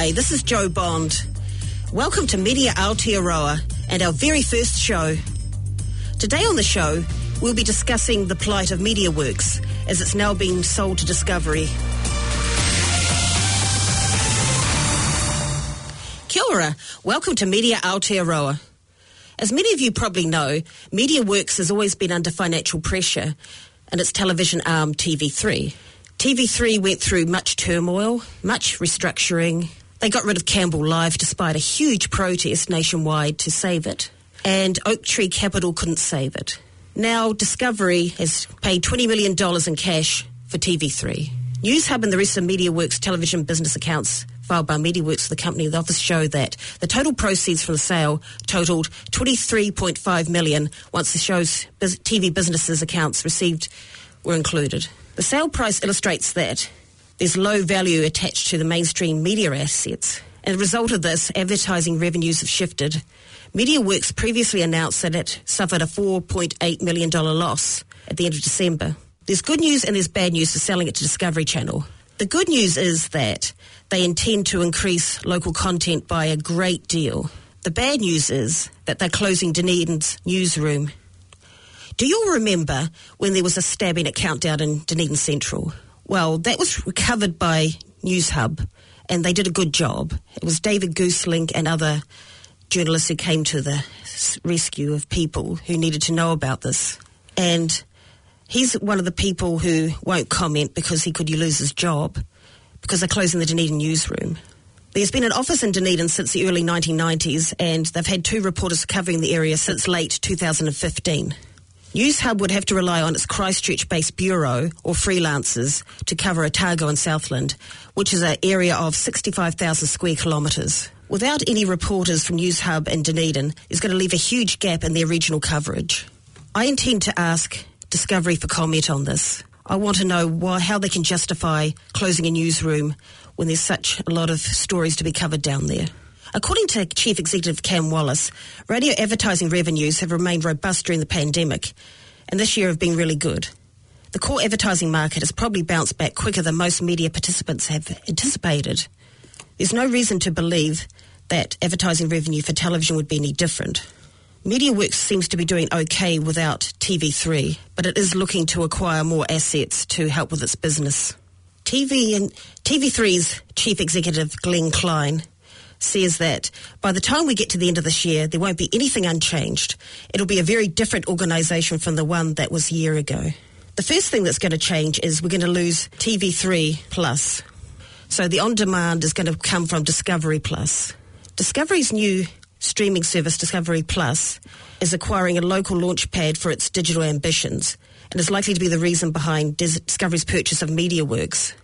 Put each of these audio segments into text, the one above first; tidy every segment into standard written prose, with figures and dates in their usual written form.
Hi, this is Joe Bond. Welcome to Media Aotearoa and our very first show. Today on the show, we'll be discussing the plight of MediaWorks as it's now being sold to Discovery. Kia ora, welcome to Media Aotearoa. As many of you probably know, MediaWorks has always been under financial pressure and its television arm TV3. TV3 went through much turmoil, much restructuring. They got rid of Campbell Live despite a huge protest nationwide to save it, and Oak Tree Capital couldn't save it. Now Discovery has paid $20 million in cash for TV3. Newshub and the rest of MediaWorks television business accounts filed by MediaWorks, the company of the office, show that the total proceeds from the sale totaled $23.5 million once the show's TV businesses accounts received were included. The sale price illustrates that there's low value attached to the mainstream media assets. As a result of this, advertising revenues have shifted. MediaWorks previously announced that it suffered a $4.8 million loss at the end of December. There's good news and there's bad news for selling it to Discovery Channel. The good news is that they intend to increase local content by a great deal. The bad news is that they're closing Dunedin's newsroom. Do you all remember when there was a stabbing at Countdown in Dunedin Central? Well, that was recovered by Newshub, and they did a good job. It was David Gooselink and other journalists who came to the rescue of people who needed to know about this. And he's one of the people who won't comment because he could lose his job because they're closing the Dunedin newsroom. There's been an office in Dunedin since the early 1990s, and they've had 2 reporters covering the area since late 2015. Newshub would have to rely on its Christchurch-based bureau or freelancers to cover Otago and Southland, which is an area of 65,000 square kilometres. Without any reporters from Newshub and Dunedin, it's going to leave a huge gap in their regional coverage. I intend to ask Discovery for comment on this. I want to know how they can justify closing a newsroom when there's such a lot of stories to be covered down there. According to Chief Executive Cam Wallace, radio advertising revenues have remained robust during the pandemic, and this year have been really good. The core advertising market has probably bounced back quicker than most media participants have anticipated. There's no reason to believe that advertising revenue for television would be any different. MediaWorks seems to be doing okay without TV3, but it is looking to acquire more assets to help with its business. TV3's Chief Executive Glenn Klein says that by the time we get to the end of this year, there won't be anything unchanged. It'll be a very different organisation from the one that was a year ago. The first thing that's going to change is we're going to lose TV3 Plus. So the on-demand is going to come from Discovery Plus. Discovery's new streaming service, Discovery Plus, is acquiring a local launch pad for its digital ambitions and is likely to be the reason behind Discovery's purchase of MediaWorks.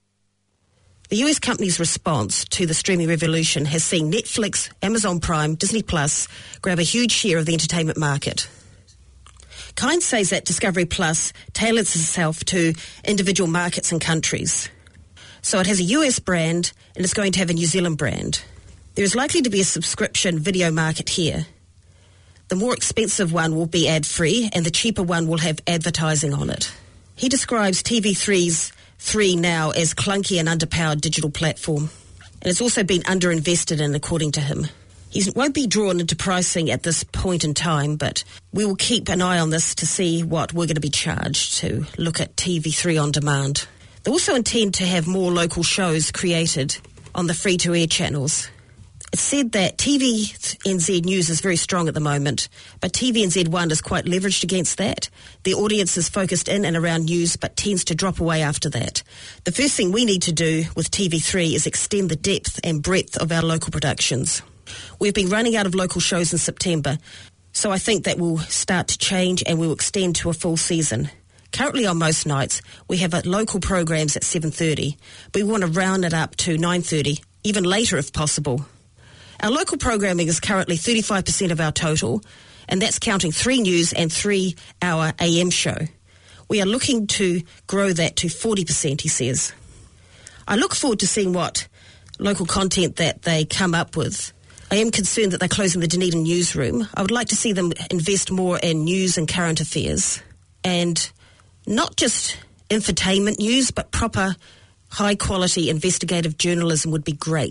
The US company's response to the streaming revolution has seen Netflix, Amazon Prime, Disney Plus grab a huge share of the entertainment market. Kind says that Discovery Plus tailors itself to individual markets and countries. So it has a US brand and it's going to have a New Zealand brand. There is likely to be a subscription video market here. The more expensive one will be ad-free and the cheaper one will have advertising on it. He describes TV3's 3 Now as clunky and underpowered digital platform, and it's also been underinvested in, according to him. He won't be drawn into pricing at this point in time, but we will keep an eye on this to see what we're going to be charged to look at TV3 on demand. They also intend to have more local shows created on the free-to-air channels. It's said that TVNZ News is very strong at the moment, but TVNZ1 is quite leveraged against that. Their audience is focused in and around news, but tends to drop away after that. The first thing we need to do with TV3 is extend the depth and breadth of our local productions. We've been running out of local shows in September, so I think that will start to change and will extend to a full season. Currently on most nights, we have local programs at 7:30, but we want to round it up to 9:30, even later if possible. Our local programming is currently 35% of our total, and that's counting 3 news and 3-hour AM show. We are looking to grow that to 40%, he says. I look forward to seeing what local content that they come up with. I am concerned that they're closing the Dunedin newsroom. I would like to see them invest more in news and current affairs, and not just infotainment news, but proper high-quality investigative journalism would be great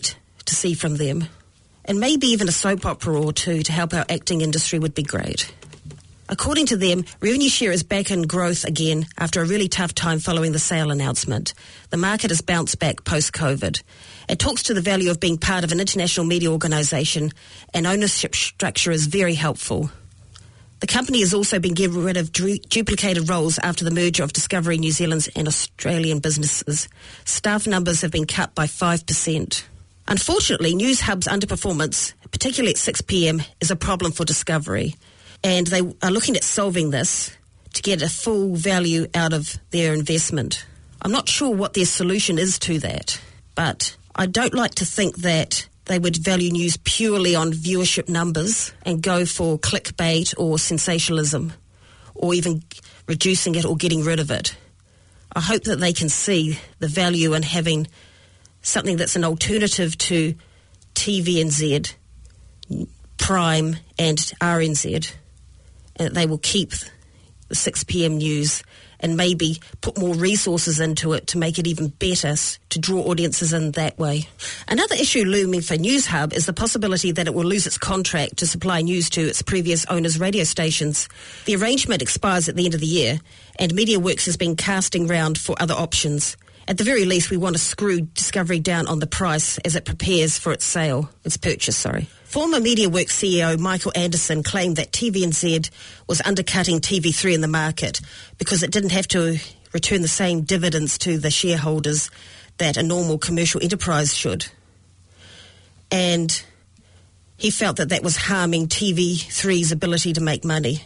to see from them. And maybe even a soap opera or two to help our acting industry would be great. According to them, revenue share is back in growth again after a really tough time following the sale announcement. The market has bounced back post-COVID. It talks to the value of being part of an international media organisation, and ownership structure is very helpful. The company has also been getting rid of duplicated roles after the merger of Discovery New Zealand's and Australian businesses. Staff numbers have been cut by 5%. Unfortunately, News Hub's underperformance, particularly at 6 p.m, is a problem for Discovery. And they are looking at solving this to get a full value out of their investment. I'm not sure what their solution is to that, but I don't like to think that they would value news purely on viewership numbers and go for clickbait or sensationalism, or even reducing it or getting rid of it. I hope that they can see the value in having something that's an alternative to TVNZ, Prime and RNZ, and that they will keep the 6 p.m. news and maybe put more resources into it to make it even better, to draw audiences in that way. Another issue looming for News Hub is the possibility that it will lose its contract to supply news to its previous owners' radio stations. The arrangement expires at the end of the year, and MediaWorks has been casting round for other options. At the very least, we want to screw Discovery down on the price as it prepares for its purchase. Former MediaWorks CEO Michael Anderson claimed that TVNZ was undercutting TV3 in the market because it didn't have to return the same dividends to the shareholders that a normal commercial enterprise should. And he felt that that was harming TV3's ability to make money.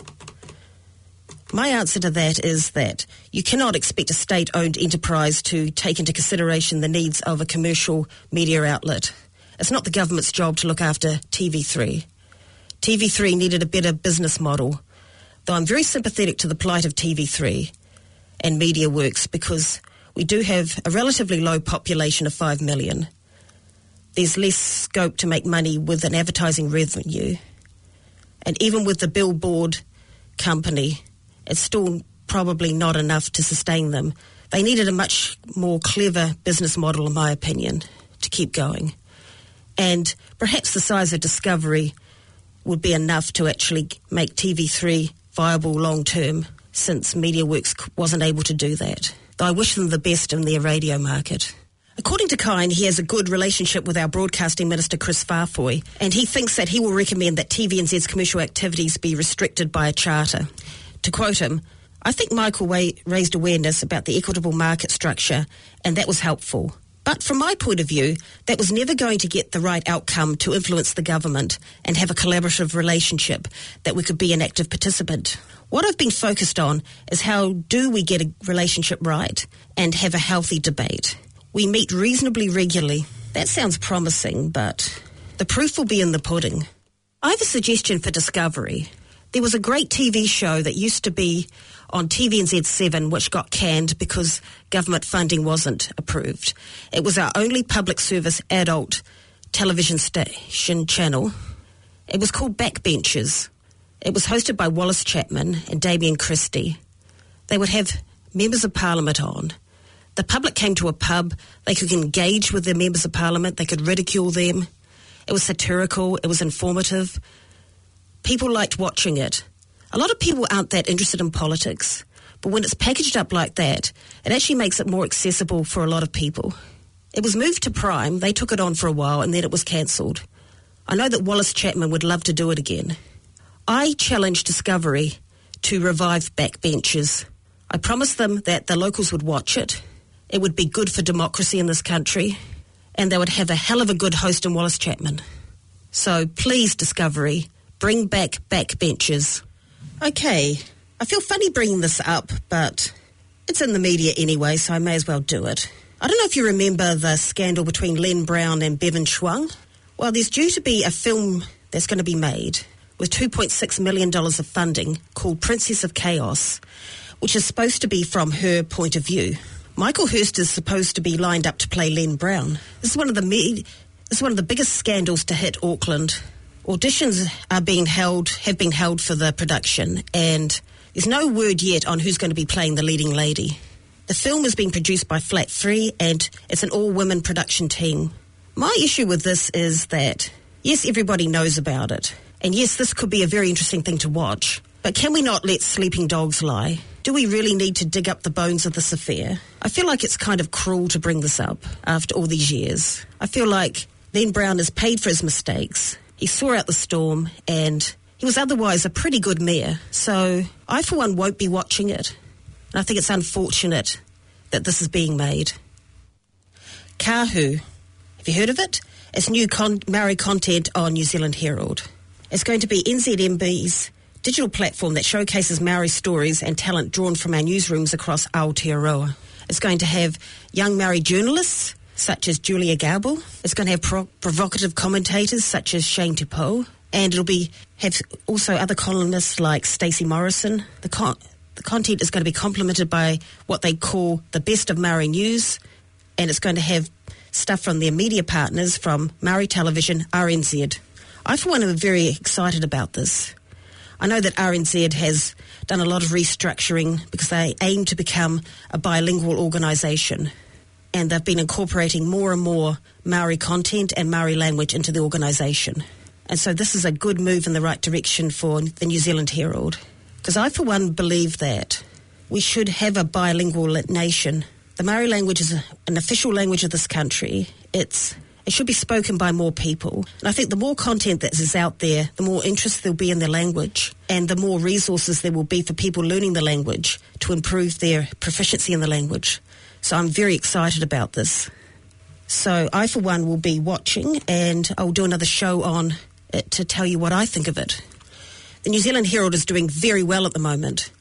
My answer to that is that you cannot expect a state-owned enterprise to take into consideration the needs of a commercial media outlet. It's not the government's job to look after TV3. TV3 needed a better business model, though I'm very sympathetic to the plight of TV3 and MediaWorks because we do have a relatively low population of 5 million. There's less scope to make money with an advertising revenue. And even with the billboard company, it's still probably not enough to sustain them. They needed a much more clever business model, in my opinion, to keep going. And perhaps the size of Discovery would be enough to actually make TV3 viable long-term, since MediaWorks wasn't able to do that. Though I wish them the best in their radio market. According to Kine, he has a good relationship with our Broadcasting Minister Chris Farfoy, and he thinks that he will recommend that TVNZ's commercial activities be restricted by a charter. To quote him, "I think Michael raised awareness about the equitable market structure, and that was helpful. But from my point of view, that was never going to get the right outcome to influence the government and have a collaborative relationship that we could be an active participant. What I've been focused on is how do we get a relationship right and have a healthy debate. We meet reasonably regularly." That sounds promising, but the proof will be in the pudding. I have a suggestion for Discovery. There was a great TV show that used to be on TVNZ7 which got canned because government funding wasn't approved. It was our only public service adult television station channel. It was called Backbenchers. It was hosted by Wallace Chapman and Damien Christie. They would have members of Parliament on. The public came to a pub. They could engage with the members of Parliament. They could ridicule them. It was satirical. It was informative. People liked watching it. A lot of people aren't that interested in politics, but when it's packaged up like that, it actually makes it more accessible for a lot of people. It was moved to Prime. They took it on for a while, and then it was cancelled. I know that Wallace Chapman would love to do it again. I challenge Discovery to revive Backbenchers. I promised them that the locals would watch it. It would be good for democracy in this country, and they would have a hell of a good host in Wallace Chapman. So please, Discovery, bring back Backbenchers. Okay, I feel funny bringing this up, but it's in the media anyway, so I may as well do it. I don't know if you remember the scandal between Len Brown and Bevan Schwung. Well, there's due to be a film that's going to be made with $2.6 million of funding called Princess of Chaos, which is supposed to be from her point of view. Michael Hurst is supposed to be lined up to play Len Brown. This is one of the biggest scandals to hit Auckland. Auditions have been held for the production, and there's no word yet on who's going to be playing the leading lady. The film is being produced by Flat 3, and it's an all-women production team. My issue with this is that, yes, everybody knows about it. And yes, this could be a very interesting thing to watch. But can we not let sleeping dogs lie? Do we really need to dig up the bones of this affair? I feel like it's kind of cruel to bring this up after all these years. I feel like Len Brown has paid for his mistakes. He saw out the storm and he was otherwise a pretty good mayor. So I, for one, won't be watching it. And I think it's unfortunate that this is being made. Kahu. Have you heard of it? It's new Maori content on New Zealand Herald. It's going to be NZMB's digital platform that showcases Maori stories and talent drawn from our newsrooms across Aotearoa. It's going to have young Maori journalists such as Julia Garbel. It's going to have provocative commentators such as Shane Tupou. And it'll have also other columnists like Stacey Morrison. The content is going to be complemented by what they call the best of Maori news. And it's going to have stuff from their media partners from Maori Television, RNZ. I, for one, am very excited about this. I know that RNZ has done a lot of restructuring because they aim to become a bilingual organisation, and they've been incorporating more and more Maori content and Maori language into the organisation. And so this is a good move in the right direction for the New Zealand Herald, because I, for one, believe that we should have a bilingual nation. The Maori language is an official language of this country. It should be spoken by more people. And I think the more content that is out there, the more interest there'll be in the language and the more resources there will be for people learning the language to improve their proficiency in the language. So I'm very excited about this. So I, for one, will be watching and I'll do another show on it to tell you what I think of it. The New Zealand Herald is doing very well at the moment.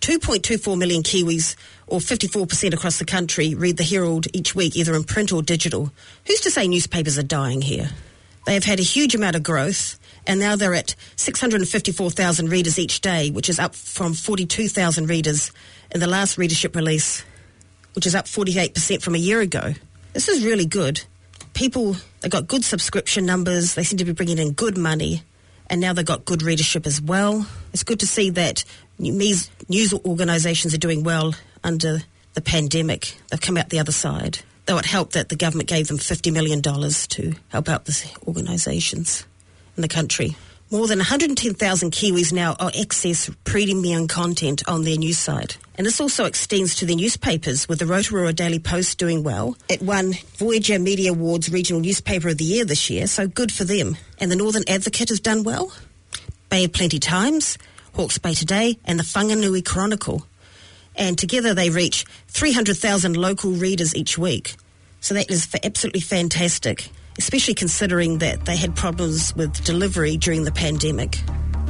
2.24 million Kiwis, or 54% across the country, read the Herald each week, either in print or digital. Who's to say newspapers are dying here? They have had a huge amount of growth, and now they're at 654,000 readers each day, which is up from 42,000 readers in the last readership release, which is up 48% from a year ago. This is really good. People, they've got good subscription numbers, they seem to be bringing in good money, and now they've got good readership as well. It's good to see that news organisations are doing well under the pandemic. They've come out the other side. Though it helped that the government gave them $50 million to help out the organisations in the country. More than 110,000 Kiwis now access premium content on their news site. And this also extends to the newspapers, with the Rotorua Daily Post doing well. It won Voyager Media Awards Regional Newspaper of the Year this year, so good for them. And the Northern Advocate has done well. Bay of Plenty Times, Hawke's Bay Today, and the Whanganui Chronicle. And together they reach 300,000 local readers each week. So that is absolutely fantastic, especially considering that they had problems with delivery during the pandemic.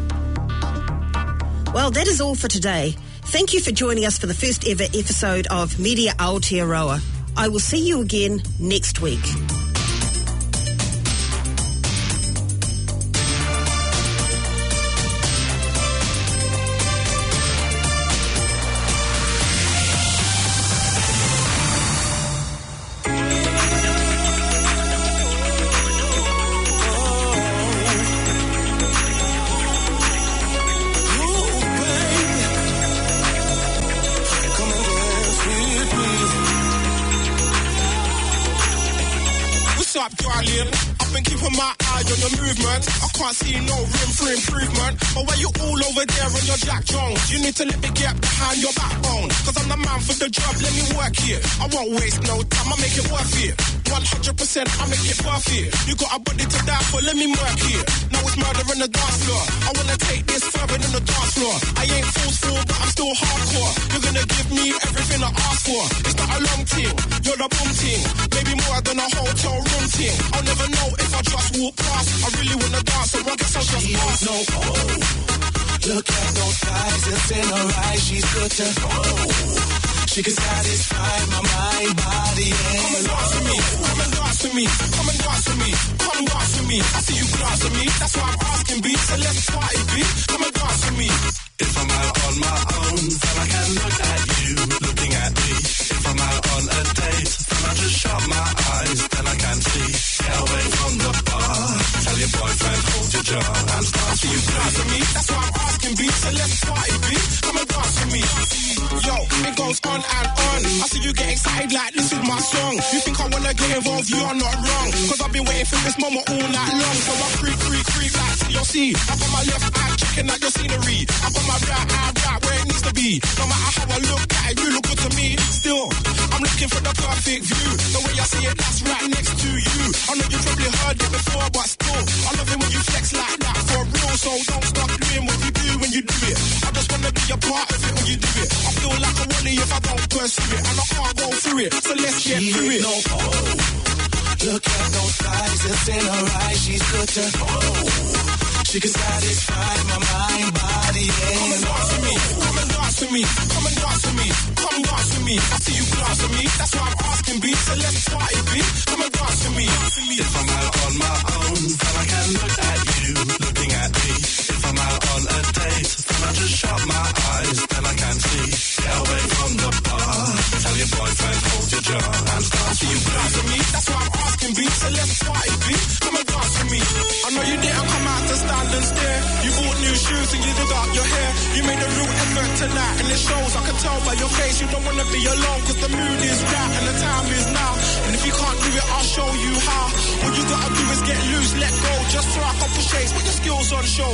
Well, that is all for today. Thank you for joining us for the first ever episode of Media Aotearoa. I will see you again next week. Can't see no room for improvement. But when you all over there on your Jack Jones, you need to let me get behind your backbone. Cause I'm the man for the job, let me work here. I won't waste no time, I make it worth it. 100% I make it worth it. You got a body to die for, let me work here. Now it's murder in the dance floor. I wanna take this further than the dance floor. I ain't forceful, but I'm still hardcore. You're gonna give me everything I ask for. It's not a long thing, you're the boom thing. Maybe more than a hotel room thing. I'll never know if I just walk past. I really wanna dance, so I guess I'll just pass. No, look at those eyes, it's in her eyes. She's good to go. She can satisfy my mind, body, and come and dance with me, come and dance with me, come and dance with me, come dance with me. I see you glance at me, that's why I'm asking, B. So let's party, B. Come and dance with me. If I'm out on my own, then I can look at you, looking at me. If I'm out on a date, then I just shut my eyes, then I can see. Get away from the bar, tell your boyfriend hold your jaw and start to you dance with me. That's why I'm asking, B. So let's party, B. Come and dance with me. Yo, it goes on and on. I see you get excited like this is my song. You think I wanna get involved, you are not wrong. Cause I've been waiting for this moment all night long. So I creep like TLC. I got my left eye checking out your scenery. I got my right eye right where it needs to be. No matter how I look at it, you look good to me. Still, I'm looking for the perfect view. The way I see it, that's right next to you. I know you probably heard it before, but still, I love it when you flex like that for real. So don't stop doing what you do when you do it. I just wanna be a part of it when you do it. I feel like a Wally if I don't pursue it, and I can't go through it. So let's get through it. Look at those thighs, it's in her eyes, she's good to she can satisfy my mind, body, and come and dance with me, come and dance with me, come and dance with me, come and dance with me. I see you glance at me, that's why I'm asking, B. So let's party, B. Come and dance with me. If I'm out on my own, then I can look at you, looking at me. If I'm out on a date, then I just shut my eyes, then I can see. Get away from the bar, tell your boyfriend, hold your jaw, and start to you glance at me, that's why I'm asking, B. So let's party, B. Come and dance with me. I know you didn't come out to stand and stare. You bought new shoes and you did up your hair. You made a real effort tonight and it shows. I can tell by your face you don't want to be alone, cause the mood is right and the time is now. And if you can't do it, I'll show you how. All you gotta do is get loose, let go. Just throw a couple shakes, put your skills on show.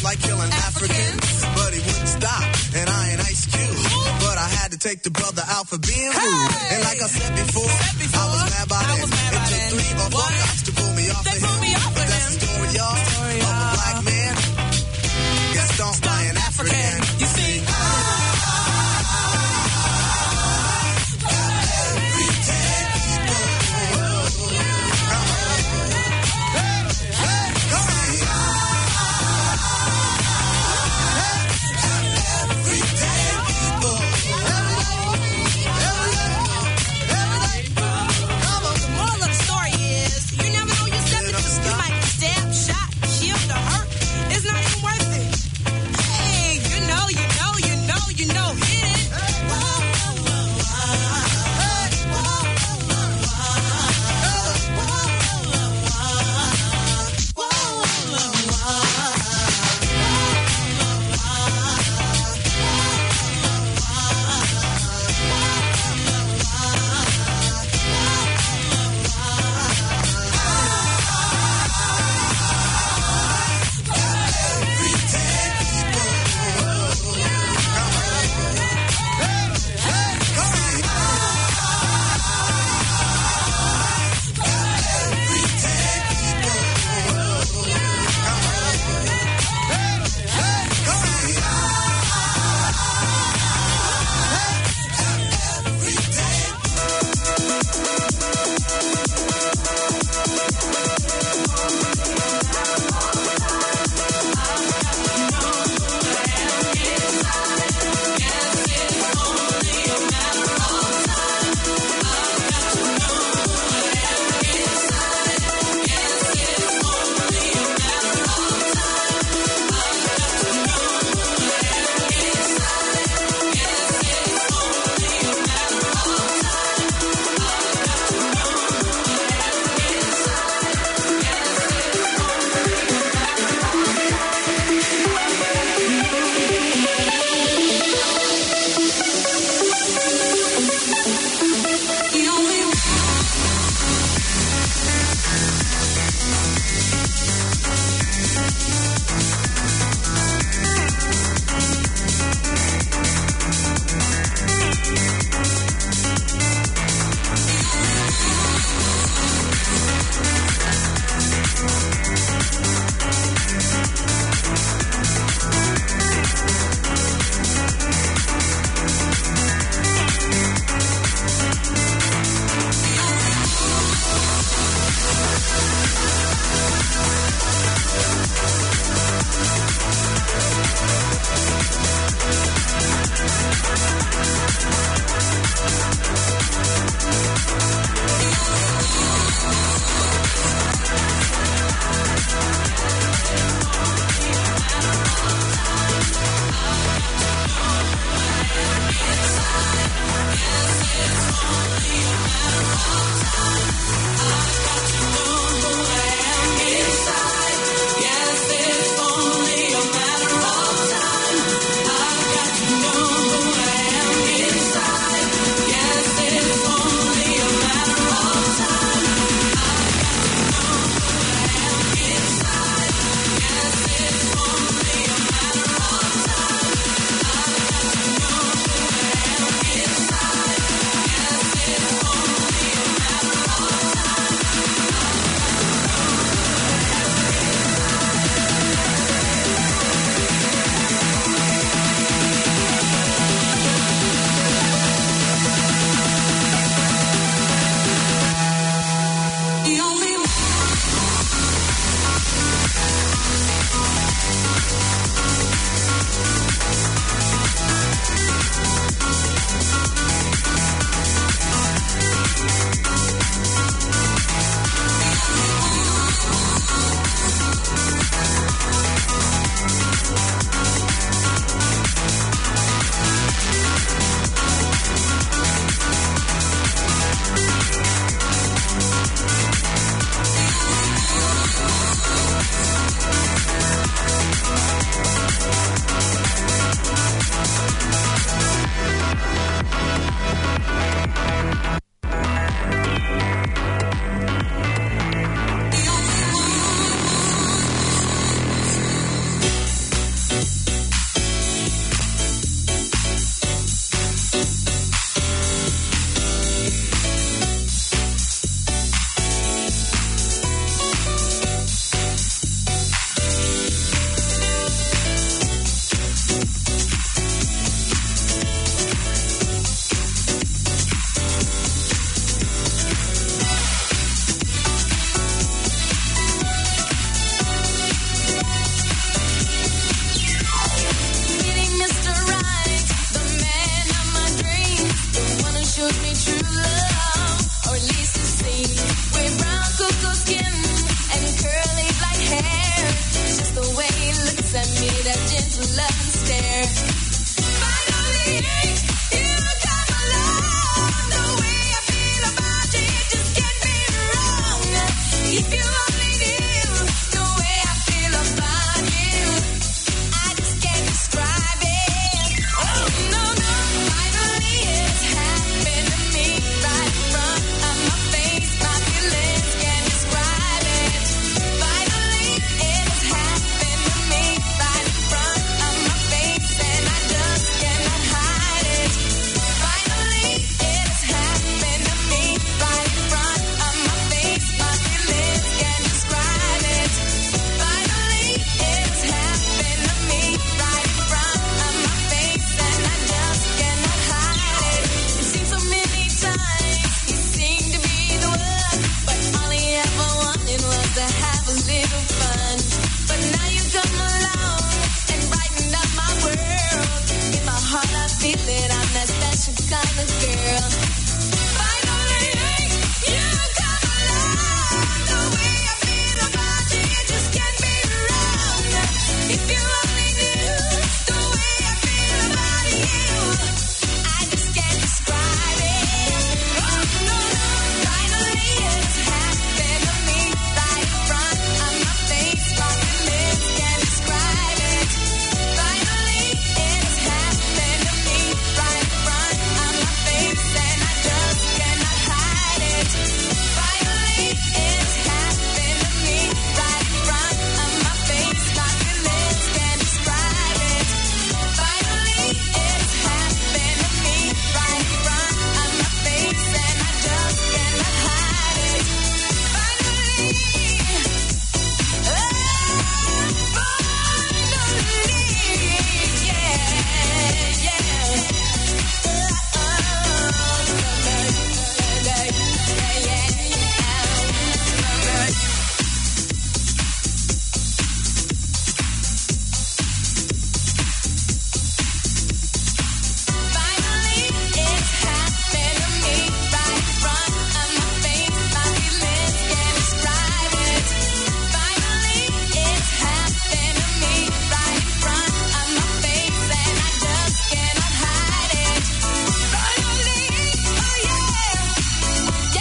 like killing Africans. But he wouldn't stop, and I ain't Ice Cube. But I had to take the brother out for being rude. And like I said before, I was mad by then. It took 3 or 4 cops to pull me off of him. But that's the story, y'all, of a black man. Guess don't buy an African. You see, me true love, or at least it seems. With brown cocoa skin and curly black hair, it's just the way he looks at me, that gentle love and stare. Finally, you come along. The way I feel about you, it just can't be wrong. If you only knew the way I feel about you, I just can't describe it. Oh, no, no. Finally, it's happened to me right in front of my face. My feelings can't describe it. Finally, it's happened to me right in front of my face, and I just cannot hide it. Finally, it's happened to me right in front of my face. My feelings can't describe it. Finally, it's happened to me right in front of my face, and I just cannot hide it. It seems so many times he seemed to be the one, but all he ever wanted was to have a little fun. But now you come along and brighten up my world. In my heart I feel it, I'm that special kind of girl. Finally, you come along. The way I feel about you, it just can't be wrong. If you only knew the way I feel about you, I just can't describe it. Oh, no, no. Finally, it's happened to me right in front of my face. My feelings can't describe it. Finally, it's happened to me right in front of my face, and I just cannot hide it. Finally, it's happened to me right in front of my face. My feelings can't describe it. Finally, it's happened to me right in front of my face, and I just cannot hide it. Finally, Finally, it's happened to me right in front of my face. My feelings can't describe it. Finally, it's happened to me right in front of my face, and I just cannot hide it. Finally, oh yeah,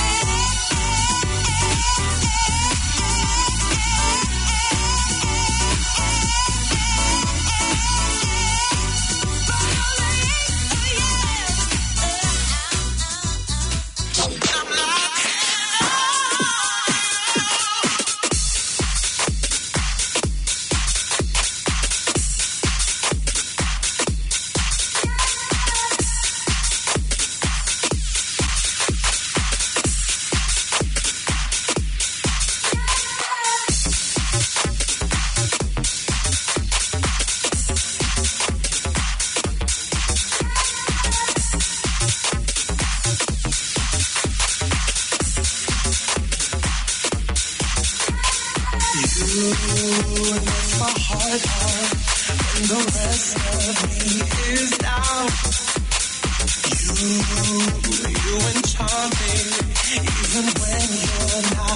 my heart hard when the rest of me is down. You enchant me even when you're not